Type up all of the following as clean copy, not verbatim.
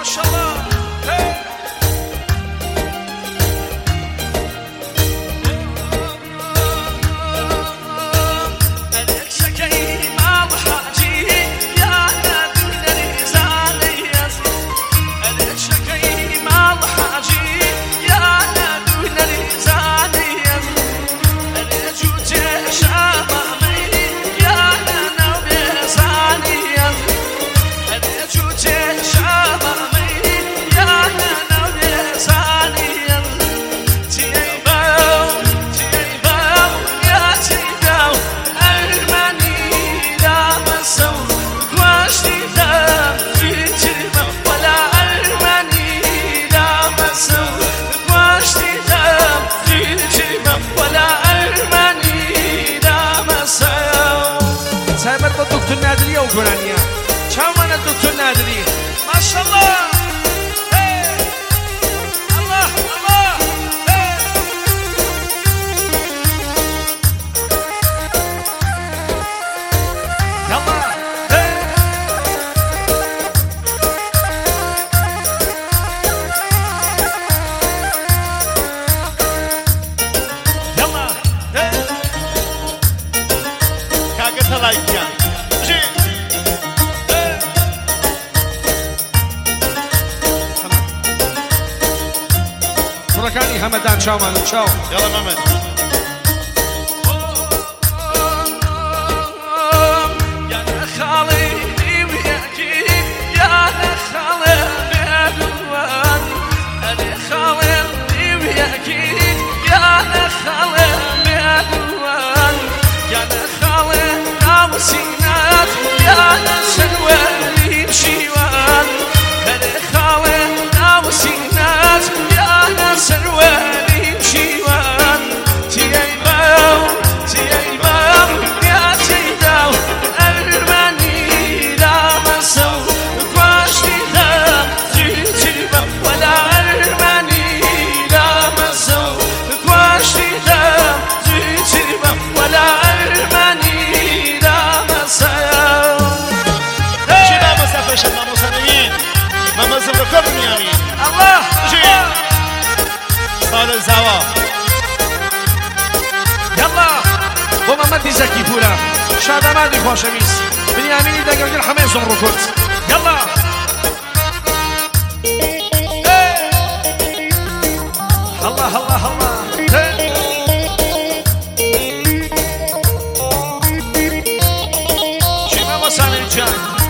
دکتر نادری او گرانیا چاو من دکتر نادری ماشاءالله الله الله يلا يلا كاكا تلاقيان كاني همدان شاو مانو شاو يلا محمد يا خالي وياكي يا خالي بدوان انا خالي وياكي يا خالي بدوان يا خالي ناوسينات يا سنوالي بشيوان انا خالي ناوسينات سروالي بشيوان تيايباو تيايباو يا تيداو أرماني لا مسو قواشتي لا تيتيبا ولا أرماني لا مسو قواشتي لا تيتيبا ولا أرماني لا مسو شي لا مسا فشل ما مسنين ما مسا بكم يامين الله سال الزوا يلا ومحمد زكي فورا شادمادي خوشويس بنياميني دقرقل حماس ركض يلا الله الله الله شما مساني جان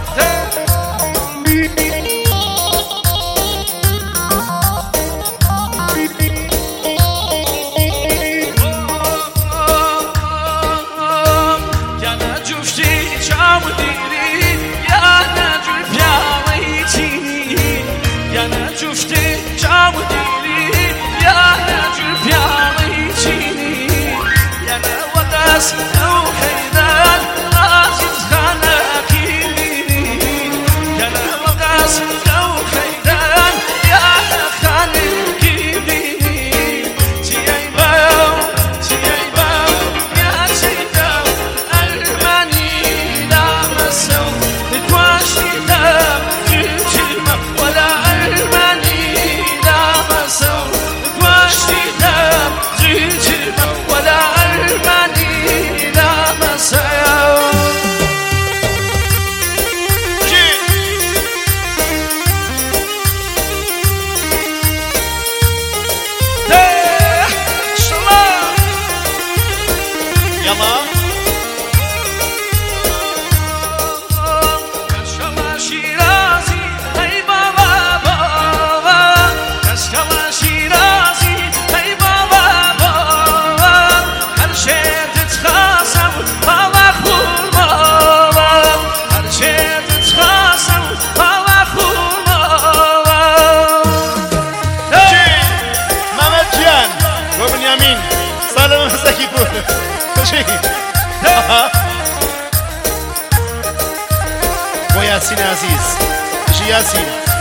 شفتي جامو ديري يا نجر بيالي تيني يا نودس او حيدان عزيز خانكيني يا نودس او حيدان يا خانكيني تيايباو تيايباو يا تيداو أرماني لا مسو تقواشي دام تجيما ولا ولا أرماني لا مساو يلا وبنيامين سالم مساكي فور وياسين عزيز ياسين